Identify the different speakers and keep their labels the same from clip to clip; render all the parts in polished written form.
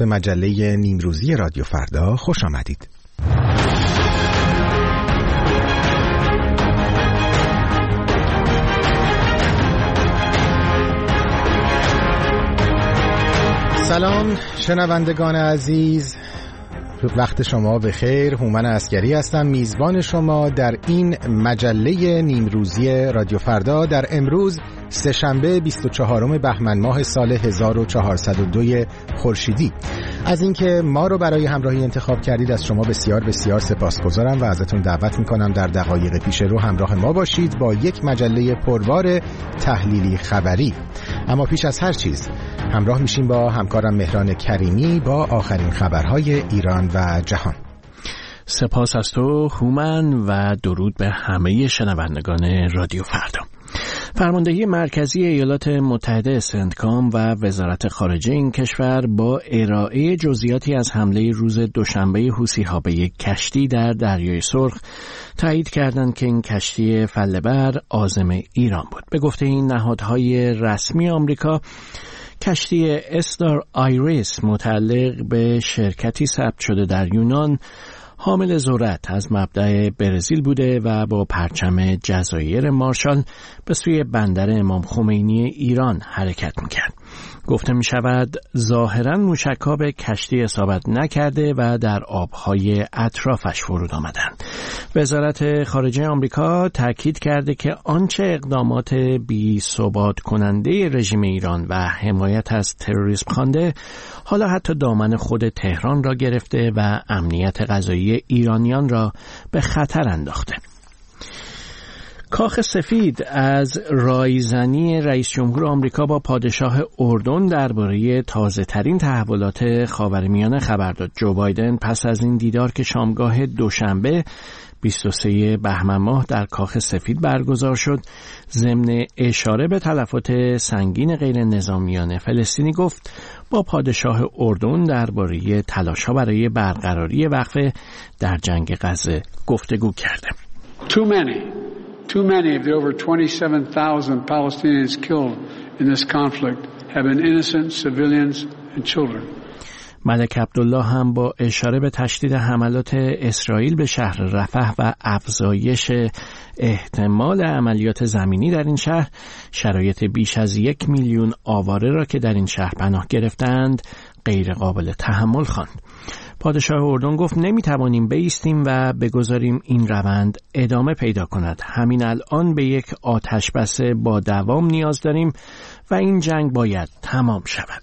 Speaker 1: به مجله نیمروزی رادیو فردا خوش آمدید. سلام شنوندگان عزیز، وقت شما بخیر. هومن عسگری هستم، میزبان شما در این مجله نیمروزی رادیو فردا در امروز سه‌شنبه 24 بهمن ماه سال 1402 خورشیدی. از اینکه ما رو برای همراهی انتخاب کردید از شما بسیار بسیار سپاسگزارم و ازتون دعوت میکنم در دقایق پیش رو همراه ما باشید با یک مجله پربار تحلیلی خبری. اما پیش از هر چیز همراه میشیم با همکارم مهران کریمی با آخرین خبرهای ایران و جهان.
Speaker 2: سپاس از تو هومن و درود به همه شنوندگان رادیو فردا. فرماندهی مرکزی ایالات متحده سنتکام و وزارت خارجه این کشور با ارائه جزئیاتی از حمله روز دوشنبه حوثی‌ها به یک کشتی در دریای سرخ تایید کردند که این کشتی فله‌بر عازم ایران بود. به گفته این نهادهای رسمی آمریکا، کشتی استار آیریس متعلق به شرکتی ثبت شده در یونان حامل ذرت از مبدأ برزیل بوده و با پرچم جزایر مارشال به سوی بندر امام خمینی ایران حرکت می‌کرد. گفته می‌شود ظاهراً موشک‌ها به کشتی اصابت نکرده و در آب‌های اطرافش فرود آمدند. وزارت خارجه آمریکا تاکید کرده که آنچه اقدامات بی‌ثبات کننده رژیم ایران و حمایت از تروریسم خوانده، حالا حتی دامن خود تهران را گرفته و امنیت غذایی ایرانیان را به خطر انداخته. کاخ سفید از رایزنی رئیس جمهور آمریکا با پادشاه اردن درباره تازه‌ترین تحولات خاورمیانه خبر داد. جو بایدن پس از این دیدار که شامگاه دوشنبه 23 بهمن ماه در کاخ سفید برگزار شد، ضمن اشاره به تلفات سنگین غیر نظامیان فلسطینی گفت با پادشاه اردن درباره تلاش‌ها برای برقراری وقفه در جنگ غزه گفتگو کرده.
Speaker 3: Too many of the over 27,000 Palestinians killed in this conflict have been innocent civilians and children.
Speaker 2: ملک عبدالله هم با اشاره به تشدید حملات اسرائیل به شهر رفح و افزایش احتمال عملیات زمینی در این شهر، شرایط بیش از 1 میلیون آواره را که در این شهر پناه گرفتند غیر قابل تحمل خواند. پادشاه اردن گفت نمیتوانیم بایستیم و بگذاریم این روند ادامه پیدا کند. همین الان به یک آتشبس با دوام نیاز داریم و این جنگ باید تمام شود.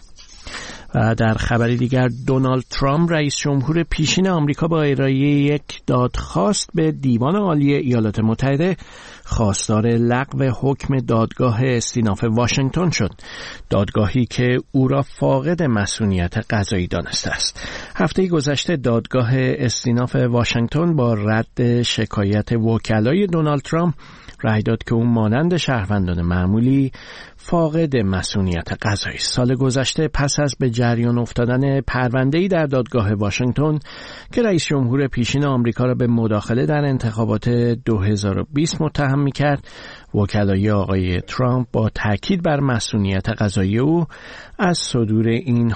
Speaker 2: و در خبری دیگر، دونالد ترامپ رئیس جمهور پیشین آمریکا با ارائه یک دادخواست به دیوان عالی ایالات متحده خواستار لغو حکم دادگاه استیناف واشنگتن شد. دادگاهی که او را فاقد مسئولیت قضایی دانسته است. هفته گذشته دادگاه استیناف واشنگتن با رد شکایت وکلای دونالد ترامپ رأی داد که او مانند شهروندان معمولی فاقد مسئولیت قضایی. سال گذشته پس از به جریان افتادن پرونده‌ای در دادگاه واشنگتن که رئیس جمهور پیشین آمریکا را به مداخله در انتخابات 2020 متهم می‌کرد، وکلای آقای ترامپ با تاکید بر مسئولیت قضایی او از صدور این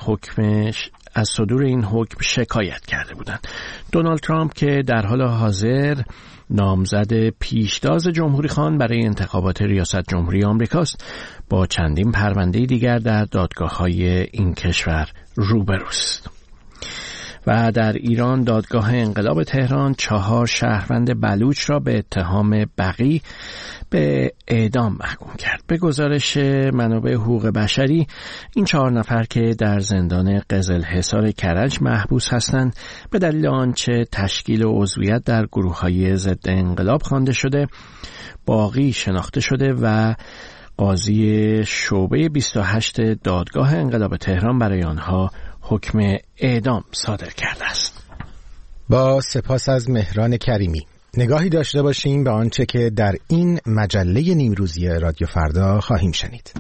Speaker 2: حکم شکایت کرده بودند. دونالد ترامپ که در حال حاضر نامزد پیشتاز جمهوری خان برای انتخابات ریاست جمهوری آمریکاست، با چندین پرونده دیگر در دادگاه‌های این کشور روبروست. و در ایران دادگاه انقلاب تهران 4 شهروند بلوچ را به اتهام بغی به اعدام محکوم کرد. به گزارش منابع حقوق بشری، این 4 نفر که در زندان قزلحصار کرج محبوس هستند به دلیل آنچه تشکیل و عضویت در گروه‌های ضد انقلاب خوانده شده، باغی شناخته شده و قاضی شعبه 28 دادگاه انقلاب تهران برای آنها حکم اعدام صادر کرده است.
Speaker 1: با سپاس از مهران کریمی. نگاهی داشته باشیم به آنچه که در این مجله نیمروزی رادیو فردا خواهیم شنید.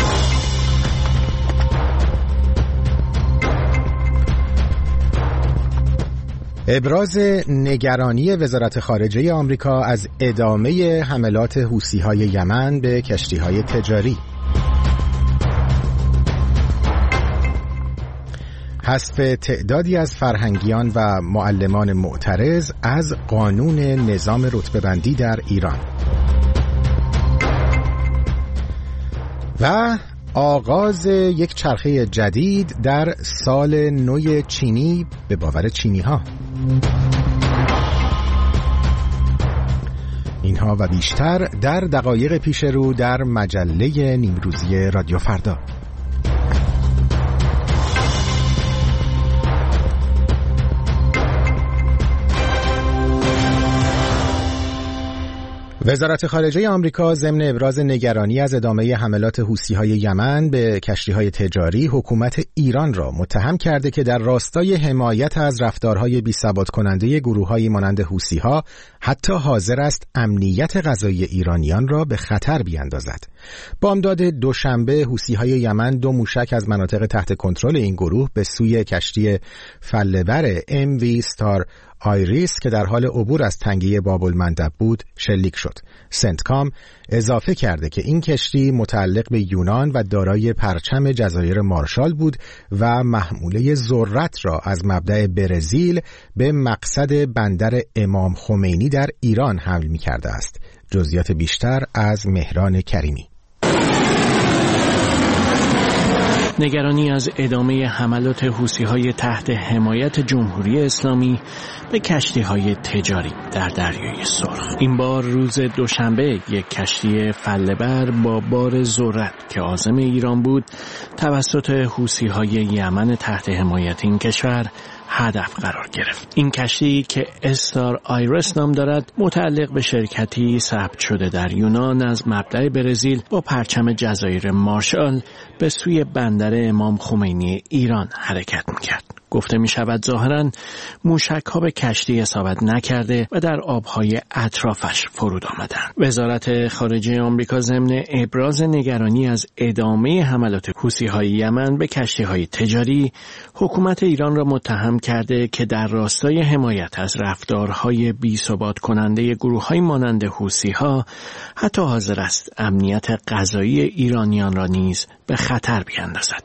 Speaker 1: ابراز نگرانی وزارت خارجه آمریکا از ادامه حملات حوثی‌های یمن به کشتی‌های تجاری. حذف تعدادی از فرهنگیان و معلمان معترض از قانون نظام رتبه‌بندی در ایران و آغاز یک چرخه جدید در سال نو چینی به باور چینی‌ها. اینها و بیشتر در دقایق پیش رو در مجله نیمروزی رادیو فردا. وزارت خارجه آمریکا ضمن ابراز نگرانی از ادامه حملات حوثی‌های یمن به کشتی‌های تجاری حکومت ایران را متهم کرده که در راستای حمایت از رفتارهای بی‌ثبات کننده گروه‌هایی مانند حوثی‌ها حتی حاضر است امنیت غذایی ایرانیان را به خطر بیاندازد. بامداد دوشنبه حوثی‌های یمن 2 موشک از مناطق تحت کنترل این گروه به سوی کشتی فله‌بر MV ستار آیریس که در حال عبور از تنگه باب‌المندب بود شلیک شد. سنتکام اضافه کرده که این کشتی متعلق به یونان و دارای پرچم جزایر مارشال بود و محموله ذرت را از مبدأ برزیل به مقصد بندر امام خمینی در ایران حمل می کرده است. جزئیات بیشتر از مهران کریمی.
Speaker 2: نگرانی از ادامه حملات حوثی‌های تحت حمایت جمهوری اسلامی به کشتی‌های تجاری در دریای سرخ. این بار روز دوشنبه یک کشتی فله‌بر با بار ذرت که عازم ایران بود توسط حوثی‌های یمن تحت حمایت این کشور هدف قرار گرفت. این کشتی که استار آیرس نام دارد متعلق به شرکتی ثبت شده در یونان از مبدأ برزیل با پرچم جزایر مارشال به سوی بندر امام خمینی ایران حرکت می‌کرد. گفته می شود ظاهراً موشک‌ها به کشتی اصابت نکرده و در آبهای اطرافش فرود آمدند. وزارت خارجه آمریکا ضمن ابراز نگرانی از ادامه حملات حوثی‌های یمن به کشتی‌های تجاری حکومت ایران را متهم کرده که در راستای حمایت از رفتارهای بی‌ثبات کننده گروه‌های مانند حوثی‌ها حتی حاضر است امنیت غذایی ایرانیان را نیز به خطر بیاندازد.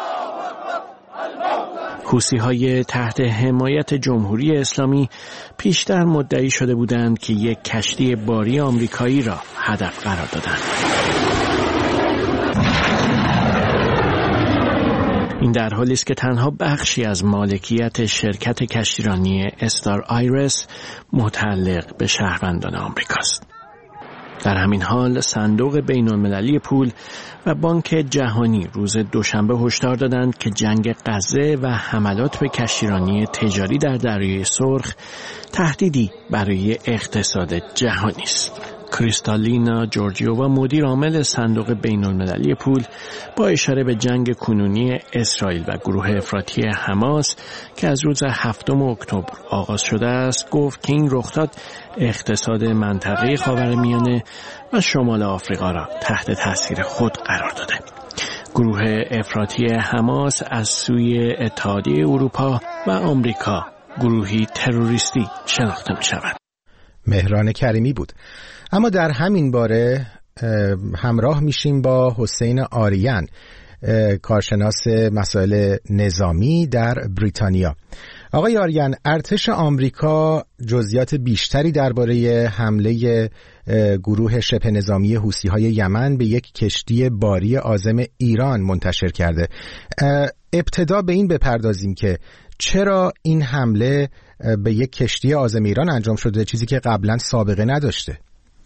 Speaker 2: حوثی‌های تحت حمایت جمهوری اسلامی پیشتر مدعی شده بودند که یک کشتی باری آمریکایی را هدف قرار دادند. این در حالی است که تنها بخشی از مالکیت شرکت کشتیرانی استار آیرس متعلق به شهروندان آمریکاست. در همین حال صندوق بین‌المللی پول و بانک جهانی روز دوشنبه هشدار دادند که جنگ غزه و حملات به کشتیرانی تجاری در دریای سرخ تهدیدی برای اقتصاد جهانی است. کریستالینا جورجیووا مدیر عامل صندوق بین‌المللی پول با اشاره به جنگ کنونی اسرائیل و گروه افراطی حماس که از روز 7 اکتبر آغاز شده است گفت که این رخداد اقتصاد منطقه خاورمیانه و شمال آفریقا را تحت تاثیر خود قرار داده. گروه افراطی حماس از سوی اتحادیه اروپا و آمریکا گروهی تروریستی شناخته می شود.
Speaker 1: مهران کریمی بود. اما در همین باره همراه میشیم با حسین آریان، کارشناس مسائل نظامی در بریتانیا. آقای آریان، ارتش آمریکا جزئیات بیشتری درباره حمله گروه شبه نظامی حوثی‌های یمن به یک کشتی باری عازم ایران منتشر کرده. ابتدا به این بپردازیم که چرا این حمله به یک کشتی عازم ایران انجام شده، چیزی که قبلا سابقه نداشته؟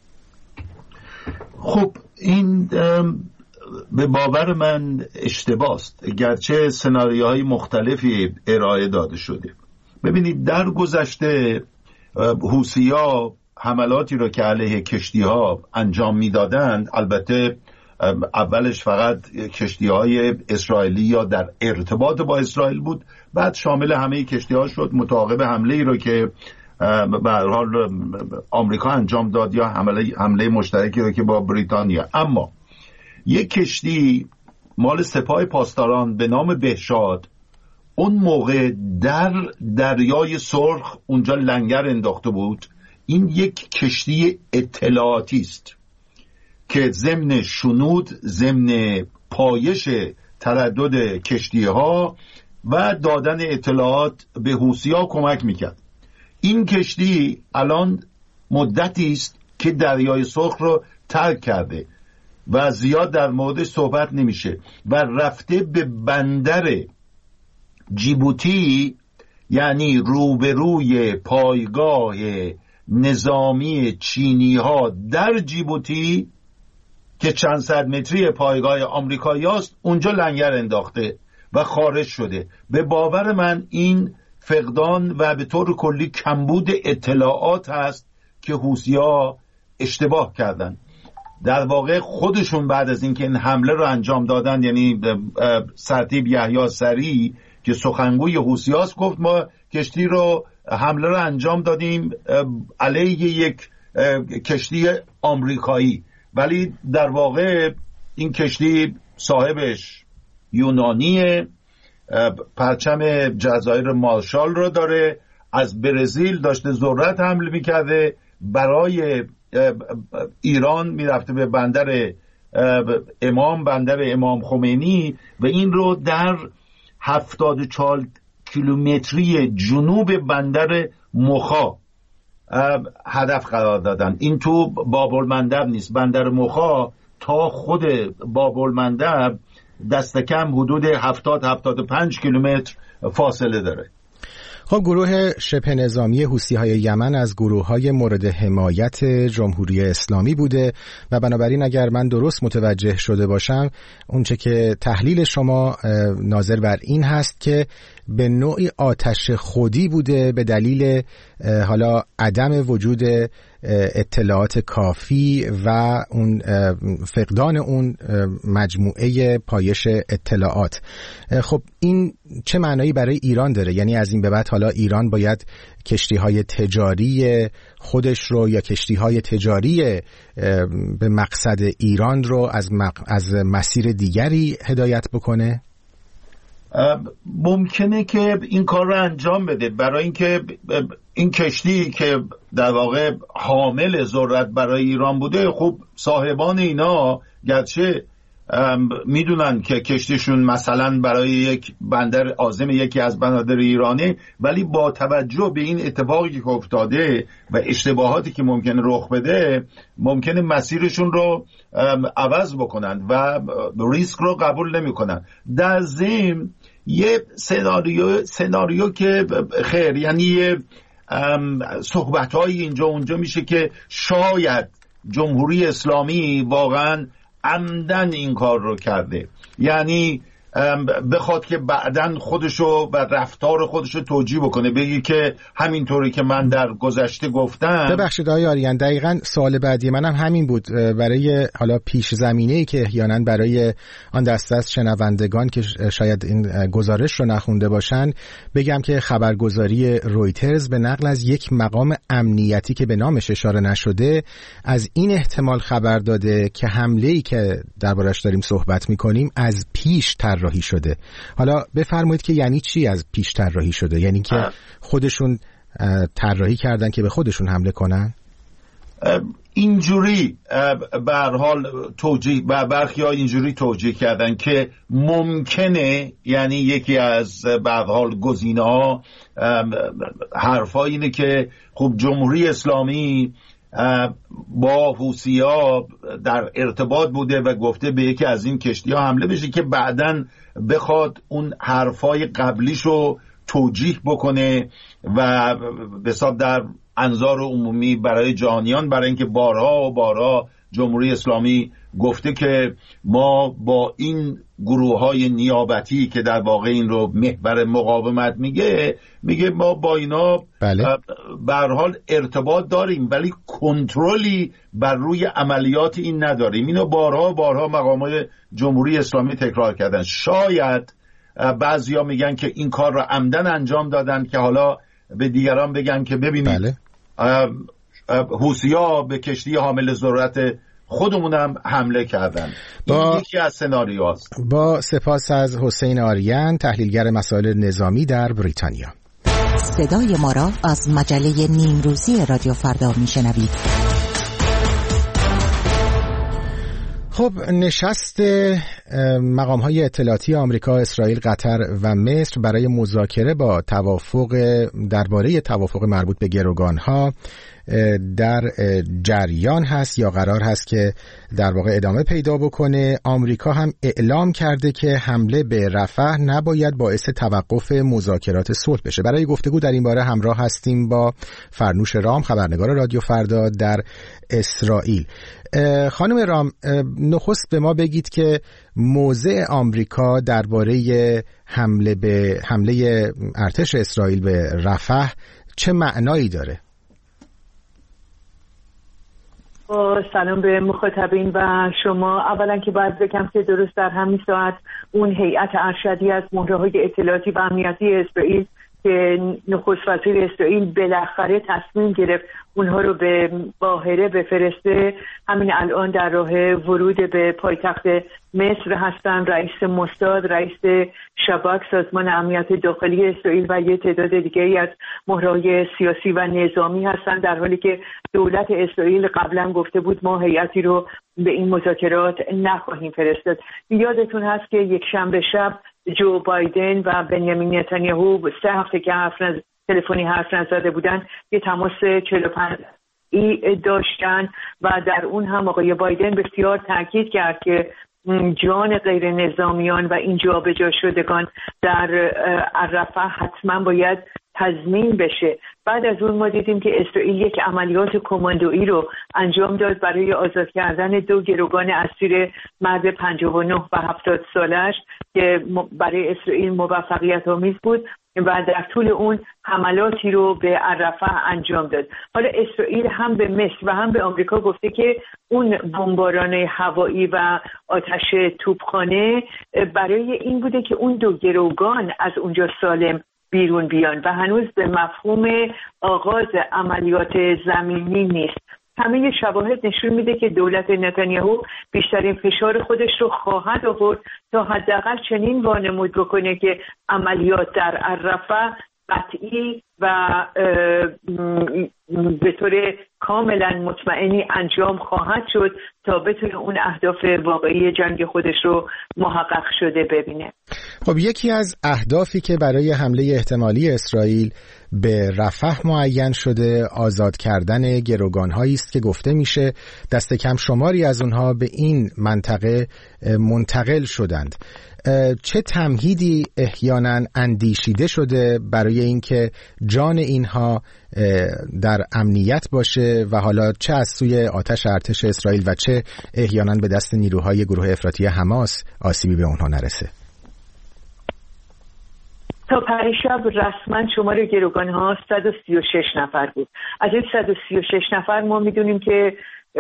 Speaker 4: خب این به باور من اشتباه است، گرچه سناریوهای مختلفی ارائه داده شده. ببینید در گذشته حوثی‌ها حملاتی را که علیه کشتی‌ها انجام می‌دادند، البته اولش فقط کشتی‌های اسرائیلی یا در ارتباط با اسرائیل بود، بعد شامل همه کشتی‌ها شد متعاقب حمله‌ای را که به هر حال آمریکا انجام داد یا حمله مشترکی را که با بریتانیا. اما یک کشتی مال سپاه پاسداران به نام بهشاد اون موقع در دریای سرخ اونجا لنگر انداخته بود. این یک کشتی اطلاعاتی است که ضمن شنود، ضمن پایش تردد کشتی‌ها و دادن اطلاعات به حوثی‌ها کمک میکرد. این کشتی الان مدتی است که دریای سرخ رو ترک کرده و زیاد در موردش صحبت نمیشه و رفته به بندر جیبوتی، یعنی روبروی پایگاه نظامی چینی ها در جیبوتی که چند صد متری پایگاه آمریکایی هست، اونجا لنگر انداخته و خارج شده. به باور من این فقدان و به طور کلی کمبود اطلاعات هست که حوثی‌ها اشتباه کردن. در واقع خودشون بعد از اینکه این حمله رو انجام دادن، یعنی سرتیپ یحیی سری که سخنگوی حوثی‌هاست گفت ما کشتی رو حمله رو انجام دادیم علیه یک کشتی آمریکایی، ولی در واقع این کشتی صاحبش یونانیه، پرچم جزایر مارشال رو داره، از برزیل داشته ذرت حمل میکرده، برای ایران میرفته به بندر امام خمینی و این رو در 74 کیلومتری جنوب بندر مخا هدف قرار دادن. این تو باب‌المندب نیست، بندر مخا تا خود باب‌المندب دست کم حدود 70-75 کیلومتر فاصله داره.
Speaker 1: خب گروه شبه نظامی حوثی‌های یمن از گروه‌های مورد حمایت جمهوری اسلامی بوده و بنابراین اگر من درست متوجه شده باشم اونچه که تحلیل شما ناظر بر این هست که به نوعی آتش خودی بوده به دلیل حالا عدم وجود اطلاعات کافی و اون فقدان اون مجموعه پایش اطلاعات. خب این چه معنایی برای ایران داره؟ یعنی از این به بعد حالا ایران باید کشتی‌های تجاری خودش رو یا کشتی‌های تجاری به مقصد ایران رو از مسیر دیگری هدایت بکنه؟
Speaker 4: ممکنه که این کار رو انجام بده، برای اینکه این کشتی که در واقع حامل ذرت برای ایران بوده، خب صاحبان اینا گرچه میدونن که کشتیشون مثلا برای یک بندر عازم یکی از بنادر ایرانه، ولی با توجه به این اتفاقی که افتاده و اشتباهاتی که ممکنه رخ بده، ممکنه مسیرشون رو عوض بکنن و ریسک رو قبول نمی کنن. در ضمن یه سناریو که خیر، یعنی یه صحبت‌های اینجا اونجا میشه که شاید جمهوری اسلامی واقعاً عمدن این کار رو کرده، یعنی بخواد که بعدن خودشو و رفتار خودشو توجیه بکنه، بگی که همینطوری که من در گذشته گفتم.
Speaker 1: ببخشید آقای آریان، دقیقاً سوال بعدی منم همین بود، برای حالا پیش زمینه‌ای که احیانا برای آن دسته از شنوندگان که شاید این گزارش رو نخونده باشن بگم که خبرگزاری رویترز به نقل از یک مقام امنیتی که به نامش اشاره نشده از این احتمال خبر داده که حمله‌ای که دربارش داریم صحبت می‌کنیم از پیش طراحی شده. حالا بفرمایید که یعنی چی از پیش طراحی شده؟ یعنی که خودشون طراحی کردن که به خودشون حمله کنن؟
Speaker 4: اینجوری به هر حال توجیه و برخی ها اینجوری توجیه کردن که ممکنه، یعنی یکی از به هر حال گزینه‌ها حرفا اینه که خب جمهوری اسلامی با حوثی‌ها در ارتباط بوده و گفته به یکی از این کشتی‌ها حمله بشه که بعداً بخواد اون حرفای قبلیشو توجیه بکنه و به حساب در انظار عمومی برای جهانیان، برای اینکه بارها جمهوری اسلامی گفته که ما با این گروه‌های نیابتی که در واقع این رو محور مقاومت میگه ما با اینا به هر حال ارتباط داریم ولی کنترلی بر روی عملیات این نداریم. اینو بارها مقامات جمهوری اسلامی تکرار کردن. شاید بعضیا میگن که این کار رو عمدن انجام دادن که حالا به دیگران بگن که ببینید حوثی‌ها به کشتی حامل ذرت خودمونم حمله کردن. این یکی از سناریوهاست.
Speaker 1: با سپاس از حسین آریان، تحلیلگر مسائل نظامی در بریتانیا.
Speaker 5: صدای ما را از مجله نیمروزی رادیو فردا میشنوید.
Speaker 1: خب نشست مقام‌های اطلاعاتی آمریکا، اسرائیل، قطر و مصر برای مذاکره با درباره توافق مربوط به گروگان‌ها در جریان هست یا قرار هست که در واقع ادامه پیدا بکنه. آمریکا هم اعلام کرده که حمله به رفح نباید باعث توقف مذاکرات صلح بشه. برای گفتگو در این باره همراه هستیم با فرنوش رام، خبرنگار رادیو فردا در اسرائیل. خانم رام، نخست به ما بگید که موضع آمریکا درباره حمله ارتش اسرائیل به رفح چه معنایی داره؟
Speaker 6: سلام به مخاطبین و شما. اولا که باید بگم که درست در همین ساعت اون هیئت ارشدی از مهره‌های اطلاعاتی و امنیتی اسرائیل که نخست وزیر اسرائیل بالاخره تصمیم گرفت اونها رو به قاهره بفرسته، همین الان در راه ورود به پایتخت مصر هستن. رئیس موساد، رئیس شباک، سازمان امنیت داخلی اسرائیل و یه تعداد دیگری از مهره‌های سیاسی و نظامی هستن، در حالی که دولت اسرائیل قبلا گفته بود ما هیئتی رو به این مذاکرات نخواهیم فرستاد. یادتون هست که یک شنبه شب جو بایدن و بنیامین نتانیاهو 3 هفته که تلفنی حرف نزده بودن یه تماس 45 داشتن و در اون هم آقای بایدن بسیار تاکید کرد که جان غیر نظامیان و این جابجا شدگان در رفح حتما باید تضمین بشه. بعد از اون ما دیدیم که اسرائیل یک عملیات کماندویی رو انجام داد برای آزاد کردن 2 گروگان اسیر مرد 59 و 70 سالش که برای اسرائیل موفقیت آمیز بود و در طول اون حملاتی رو به رفح انجام داد. حالا اسرائیل هم به مصر و هم به آمریکا گفته که اون بمباران هوایی و آتش توپخانه برای این بوده که اون 2 گروگان از اونجا سالم بیرون بیان و هنوز به مفهوم آغاز عملیات زمینی نیست. همه شواهد نشون میده که دولت نتانیاهو بیشترین فشار خودش رو خواهد آورد تا حداقل چنین وانمود بکنه که عملیات در رفح قطعی و به طور کاملا مطمئنی انجام خواهد شد تا بتونه اون اهداف واقعی جنگ خودش رو محقق شده ببینه.
Speaker 1: خب یکی از اهدافی که برای حمله احتمالی اسرائیل به رفح معین شده آزاد کردن گروگان‌هایی است که گفته میشه دست کم شماری از اونها به این منطقه منتقل شدند. چه تمهیدی احیانا اندیشیده شده برای اینکه جان اینها در امنیت باشه و حالا چه از سوی آتش ارتش اسرائیل و چه احیانا به دست نیروهای گروه افراطی حماس آسیبی به اونها نرسه؟
Speaker 6: تا پریشب رسما شمار گروگان‌ها 136 نفر بود. از این 136 نفر ما میدونیم که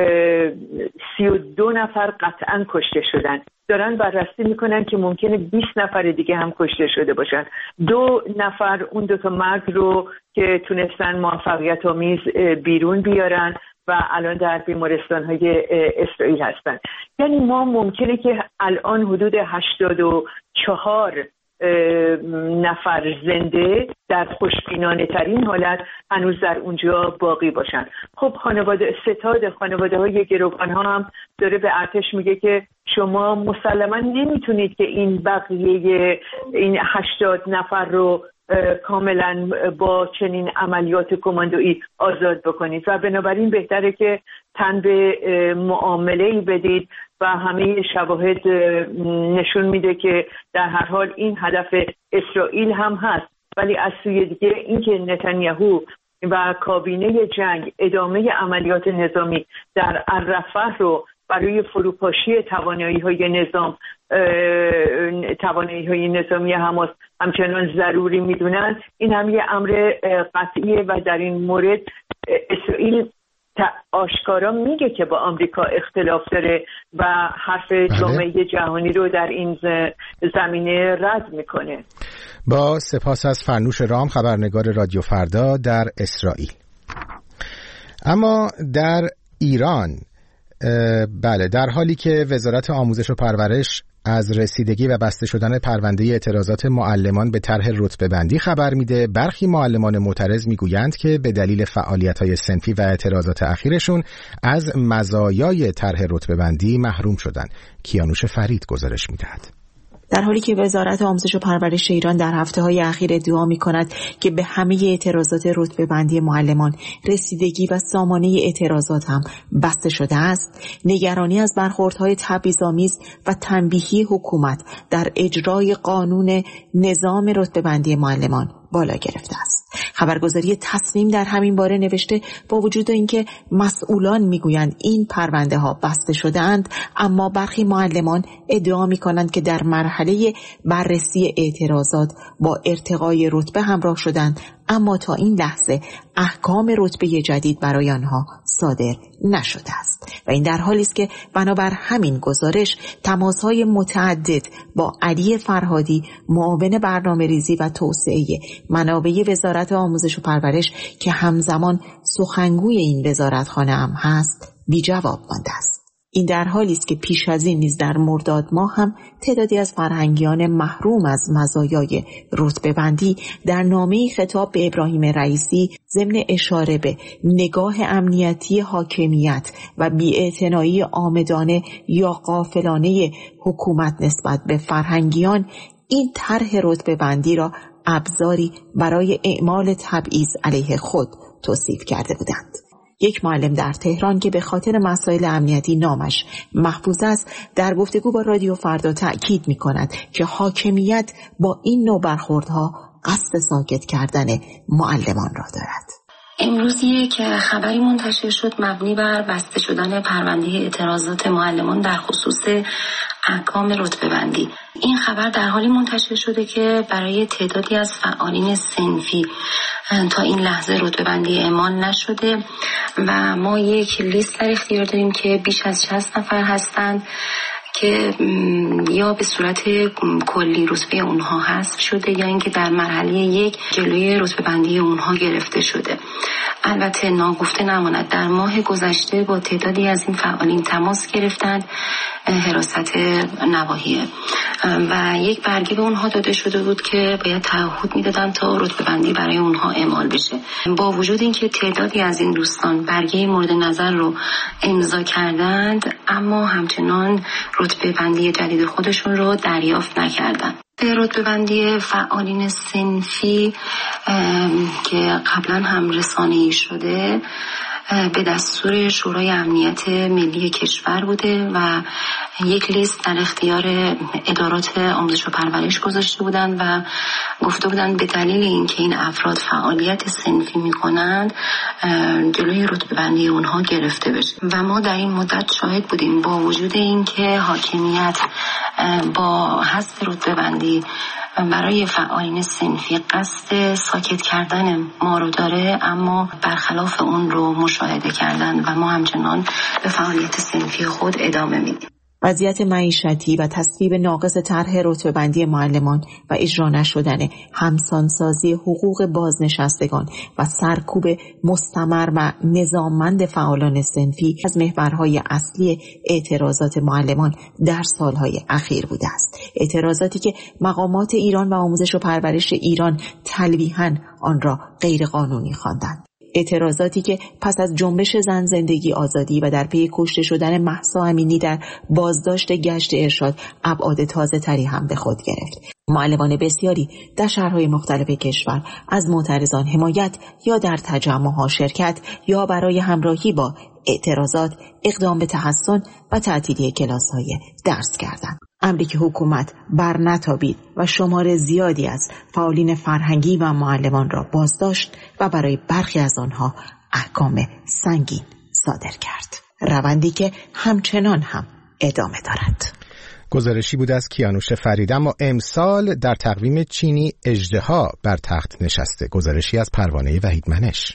Speaker 6: 32 نفر قطعا کشته شدن. دارن بررسی میکنن که ممکنه 20 نفر دیگه هم کشته شده باشن. 2 نفر اون 2 تا مرد رو که تونستن موفقیت آمیز بیرون بیارن و الان در بیمارستان‌های اسرائیل هستن. یعنی ما ممکنه که الان حدود 84 نفر زنده در خوشبینانه ترین حالت هنوز در اونجا باقی باشن. خب ستاد خانواده های گروگان ها هم داره به ارتش میگه که شما مسلما نمیتونید که این بقیه این 80 نفر رو کاملا با چنین عملیات کماندویی آزاد بکنید و بنابراین بهتره که تن به معامله‌ای بدید و همه شواهد نشون میده که در هر حال این هدف اسرائیل هم هست، ولی از سوی دیگه اینکه نتانیاهو و کابینه جنگ ادامه عملیات نظامی در رفح رو برای فروپاشی توانایی‌های نظامی حماس همچنان ضروری میدونن، این هم یه امر قطعیه و در این مورد اسرائیل آشکارا میگه که با آمریکا اختلاف داره و حرف جامعه جهانی رو در این زمینه رد میکنه.
Speaker 1: با سپاس از فرنوش رام، خبرنگار رادیو فردا در اسرائیل. اما در ایران بله، در حالی که وزارت آموزش و پرورش از رسیدگی و بسته شدن پرونده اعتراضات معلمان به طرح رتبه‌بندی خبر میده، برخی معلمان معترض میگویند که به دلیل فعالیت‌های صنفی و اعتراضات اخیرشون از مزایای طرح رتبه‌بندی محروم شدن. کیانوش فرید گزارش میدهد.
Speaker 7: در حالی که وزارت آموزش و پرورش ایران در هفته‌های اخیر ادعا می‌کند که به همه اعتراضات رتبه‌بندی معلمان رسیدگی و سامانه اعتراضات هم بسته شده است، نگرانی از برخوردهای تبعیض‌آمیز و تنبیهی حکومت در اجرای قانون نظام رتبه‌بندی معلمان بالا گرفته است. خبرگزاری تصنیم در همین باره نوشته با وجود اینکه مسئولان میگویند این پرونده ها بسته شده‌اند، اما برخی معلمان ادعا میکنند که در مرحله بررسی اعتراضات با ارتقای رتبه همراه شدند، اما تا این لحظه احکام رتبه جدید برای آنها صادر نشده است و این در حالی است که بنابر همین گزارش تماس‌های متعدد با علی فرهادی، معاون برنامه‌ریزی و توسعه منابع وزارت آموزش و پرورش که همزمان سخنگوی این وزارتخانه هم هست بی جواب مانده است. این در حالی است که پیش از این نیز در مرداد ماه هم تعدادی از فرهنگیان محروم از مزایای رتبه‌بندی در نامه‌ای خطاب به ابراهیم رئیسی ضمن اشاره به نگاه امنیتی حاکمیت و بی‌اعتنایی عامدانه یا غافلانه حکومت نسبت به فرهنگیان این طرح رتبه‌بندی را ابزاری برای اعمال تبعیض علیه خود توصیف کرده بودند. یک معلم در تهران که به خاطر مسائل امنیتی نامش محفوظ است، در گفتگو با رادیو فردا تأکید می‌کند که حاکمیت با این نوع برخوردها قصد ساکت کردن معلمان را دارد.
Speaker 8: امروز یک خبری منتشر شد مبنی بر بسته شدن پرونده اعتراضات معلمان در خصوص احکام رتبه‌بندی. این خبر در حالی منتشر شده که برای تعدادی از فعالین صنفی تا این لحظه رتبه‌بندی اعمال نشده و ما یک لیست در اختیار داریم که بیش از 60 نفر هستند که یا به صورت کلی رتبه اونها حذف شده یا اینکه در مرحله یک جلوی رتبه‌بندی اونها گرفته شده. البته ناگفته نماند در ماه گذشته با تعدادی از این فعالین تماس گرفتند حراست نواحیه و یک برگه به اونها داده شده بود که باید تعهد میدادن تا رتبه‌بندی برای اونها اعمال بشه. با وجود اینکه تعدادی از این دوستان برگه مورد نظر رو امضا کردند، اما همچنان رتبه‌بندی جدید خودشون رو دریافت نکردند. رتبه‌بندی فعالین صنفی که قبلا هم رسانه‌ای شده به دستور شورای امنیت ملی کشور بوده و یک لیست در اختیار ادارات آموزش و پرورش گذاشته بودند و گفته بودند به دلیل اینکه این افراد فعالیت صنفی می‌کنند جلوی رتبه‌بندی اونها گرفته بشه و ما در این مدت شاهد بودیم با وجود اینکه حاکمیت با حذف رتبه‌بندی برای فعالین صنفی قصد ساکت کردن ما رو داره، اما برخلاف اون رو مشاهده کردن و ما همچنان به فعالیت صنفی خود ادامه میدیم.
Speaker 7: وضعیت معیشتی و تصویب ناقص طرح رتبه‌بندی معلمان و اجرا نشدن همسانسازی حقوق بازنشستگان و سرکوب مستمر و نظاممند فعالان صنفی از محورهای اصلی اعتراضات معلمان در سالهای اخیر بوده است. اعتراضاتی که مقامات ایران و آموزش و پرورش ایران تلویحاً آن را غیر قانونی خواندند. اعتراضاتی که پس از جنبش زن زندگی آزادی و در پی کشته شدن مهسا امینی در بازداشت گشت ارشاد ابعاد تازه تری هم به خود گرفت. معلمان بسیاری در شهرهای مختلف کشور از معترضان حمایت یا در تجمعها شرکت یا برای همراهی با اعتراضات اقدام به تحسن و تعطیلی کلاس‌های درس کردند. امری که حکومت بر نتابید و شمار زیادی از فعالین فرهنگی و معلمان را بازداشت و برای برخی از آنها احکام سنگین صادر کرد. روندی که همچنان هم ادامه دارد.
Speaker 1: گزارشی بود از کیانوش فرید. اما امسال در تقویم چینی اژدها بر تخت نشسته. گزارشی از پروانه وحید منش.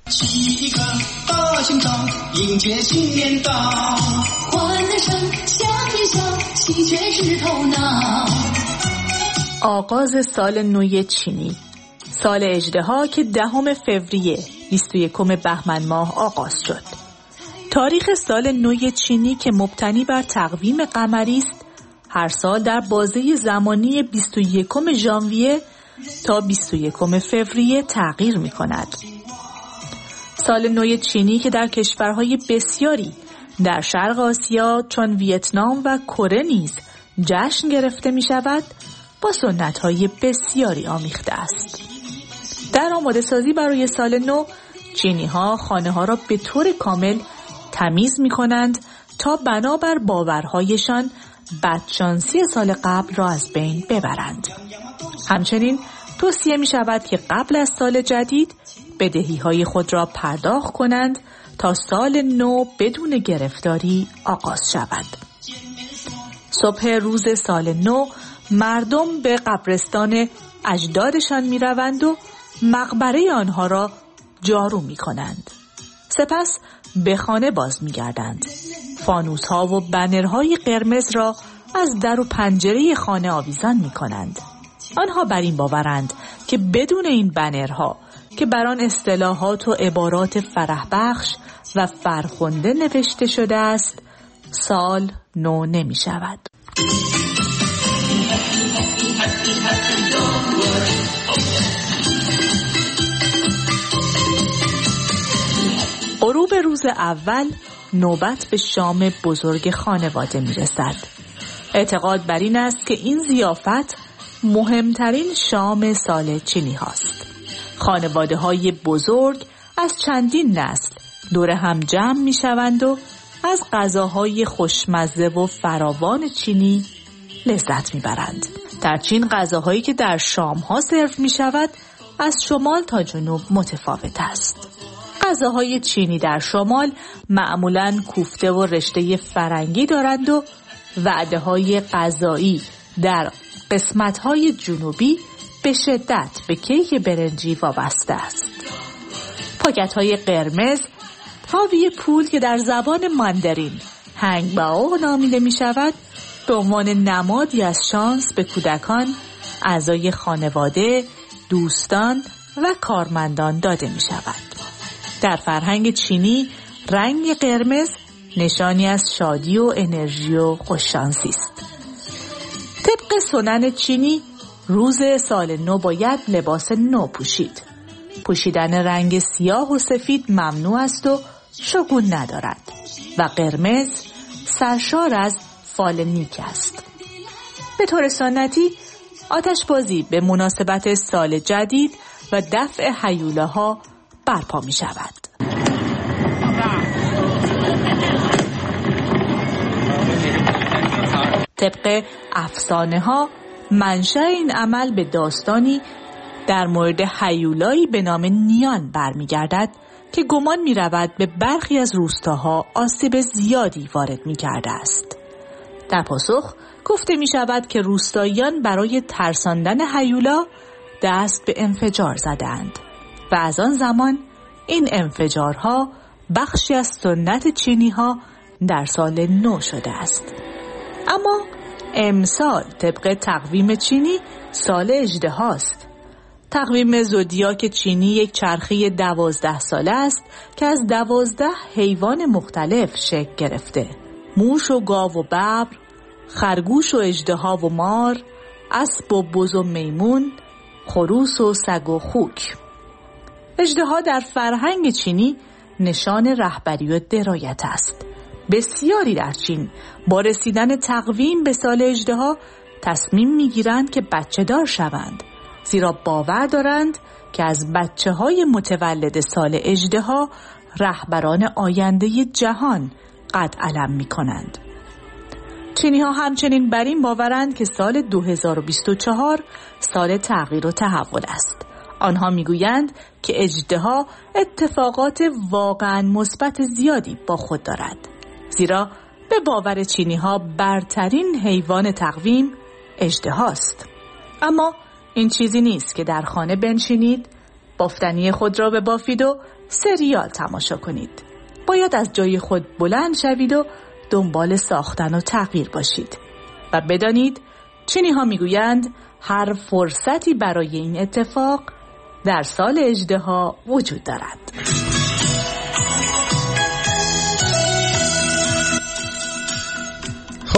Speaker 9: آغاز سال نو چینی، سال اژدها که 10 فوریه 21 بهمن ماه آغاز شد. تاریخ سال نو چینی که مبتنی بر تقویم قمری است، هر سال در بازه زمانی 21 ژانویه تا 21 فوریه تغییر می کند. سال نو چینی که در کشورهای بسیاری در شرق آسیا چون ویتنام و کره نیز جشن گرفته می شود، با سنت‌های بسیاری آمیخته است. در آماده سازی برای سال نو، چینی‌ها خانه‌ها را به طور کامل تمیز می‌کنند تا بنابر باورهایشان بدشانسی سال قبل را از بین ببرند. همچنین توصیه می‌شود که قبل از سال جدید بدهی‌های خود را پرداخت کنند تا سال نو بدون گرفتاری آغاز شود. صبح روز سال نو مردم به قبرستان اجدادشان می‌روند و مقبره آنها را جارو می‌کنند. سپس به خانه باز می‌گردند. فانوس‌ها و بنرهای قرمز را از در و پنجره خانه آویزان می‌کنند. آنها بر این باورند که بدون این بنرها که بر آن اصطلاحات و عبارات فرح بخش و فرخنده نوشته شده است، سال نو نمی‌شود. غروب روز اول نوبت به شام بزرگ خانواده می رسد. اعتقاد بر این است که این ضیافت مهمترین شام سال چینی هاست. خانواده های بزرگ از چندین نسل دور هم جمع می شوند و از غذاهای خوشمزه و فراوان چینی لذت می برند. در چین غذاهایی که در شام ها سرو می شود از شمال تا جنوب متفاوت است. غذاهای چینی در شمال معمولاً کوفته و رشته فرنگی دارند و وعده‌های غذایی در قسمت‌های جنوبی به شدت به کیک برنجی وابسته است. پاکت‌های قرمز حاوی پول که در زبان ماندارین هنگ باو نامیده می‌شود، به عنوان نمادی از شانس به کودکان، اعضای خانواده، دوستان و کارمندان داده می‌شود. در فرهنگ چینی رنگ قرمز نشانی از شادی و انرژی و خوششانسی است. طبق سنن چینی روز سال نو باید لباس نو پوشید. پوشیدن رنگ سیاه و سفید ممنوع است و شگون ندارد و قرمز سرشار از فال نیک است. به طور سنتی آتشبازی به مناسبت سال جدید و دفع هیولاها برپا می شود. طبق افسانه ها منشأ این عمل به داستانی در مورد هیولایی به نام نیان برمیگردد که گمان می رود به برخی از روستاها آسیب زیادی وارد می کرده است. در پاسخ گفته می شود که روستاییان برای ترساندن هیولا دست به انفجار زدند و از آن زمان این انفجارها بخشی از سنت چینی ها در سال نو شده است. اما امسال طبق تقویم چینی سال اژدهاست. تقویم زودیاک چینی یک چرخه 12 ساله است که از 12 حیوان مختلف شکل گرفته: موش و گاو و ببر، خرگوش و اژدها و مار، اسب و بز و میمون، خروس و سگ و خوک. اژدها در فرهنگ چینی نشان رهبری و درایت است. بسیاری در چین با رسیدن تقویم به سال اژدها تصمیم میگیرند که بچه دار شوند، زیرا باور دارند که از بچه‌های متولد سال اژدها رهبران آینده جهان قد علم می‌کنند. چینی‌ها همچنین بر این باورند که سال 2024 سال تغییر و تحول است. آنها میگویند که اژدها اتفاقات واقعاً مثبت زیادی با خود دارد، زیرا به باور چینی‌ها برترین حیوان تقویم اژدهاست. اما این چیزی نیست که در خانه بنشینید، بافتنی خود را ببافید و سریال تماشا کنید. باید از جای خود بلند شوید و دنبال ساختن و تغییر باشید و بدانید چینی‌ها میگویند هر فرصتی برای این اتفاق در سال اژدها وجود دارد.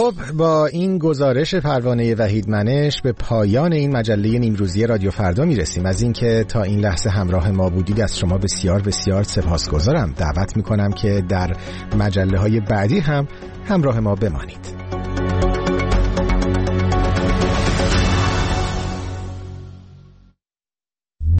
Speaker 1: خب با این گزارش پروانه وحید منش به پایان این مجله نیمروزی رادیو فردا میرسیم. از اینکه تا این لحظه همراه ما بودید از شما بسیار بسیار سپاسگزارم. دعوت میکنم که در مجله های بعدی هم همراه ما بمانید.